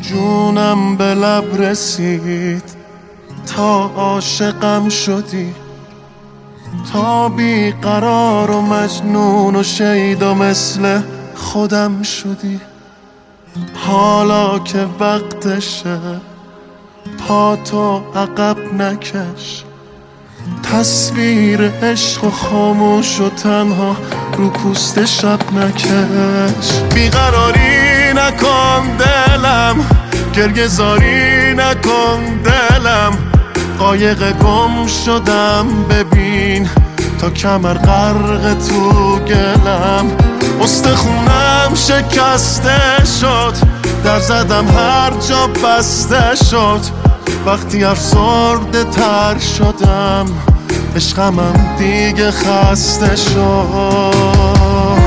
جونم به لب رسید تا عاشقم شدی، تا بیقرار و مجنون و شیدا مثل خودم شدی. حالا که وقتشه پا تو عقب نکش، تصویر عشق و خاموش و تنها رو پوست شب نکش. بیقراری نکن دلم، گریه زاری نکن دلم، قایق گم شدم ببین تا کمر غرق تو گلم. استخونم شکسته شد، در زدم هر جا بسته شد، وقتی افسرده تر شدم عشقمم دیگه خسته شد.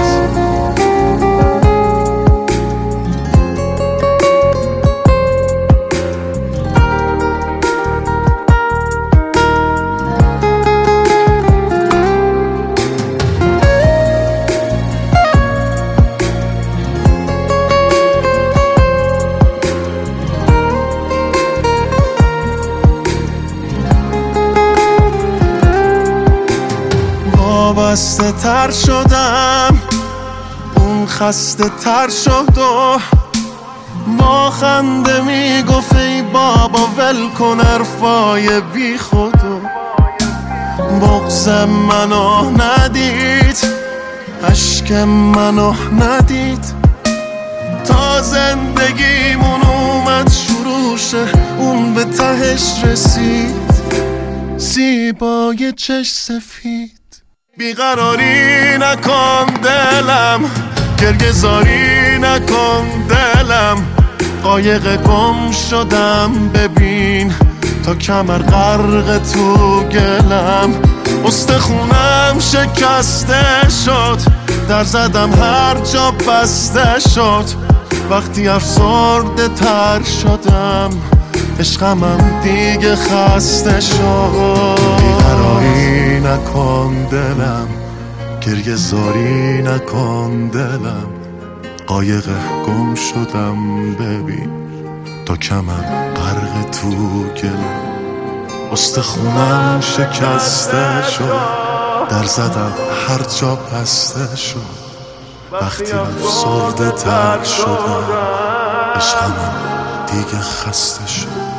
وابسته تر شدم، اون خسته تر شد و با خنده میگفت ای بابا ول کن حرفای بی خودو. بغض منو ندید، اشک منو ندید، تا زندگیمون اومد شروع شه اون به تهش رسید، زیبای چش سفید. بیقراری نکن دلم، گریه زاری نکن دلم، قایق گم شدم ببین تا کمر غرق تو گلم. استخونم شکسته شد، در زدم هر جا بسته شد، وقتی افسرده تر شدم عشقمم دیگه خسته شد. بیقراری نکن دلم، گریه زاری نکن دلم، قایق گم شدم ببین تا کمر غرق تو گلم. استخونم شکسته شد، در زدم هر جا بسته شد، وقتی افسرده تر شدم عشقمم دیگه خسته شد.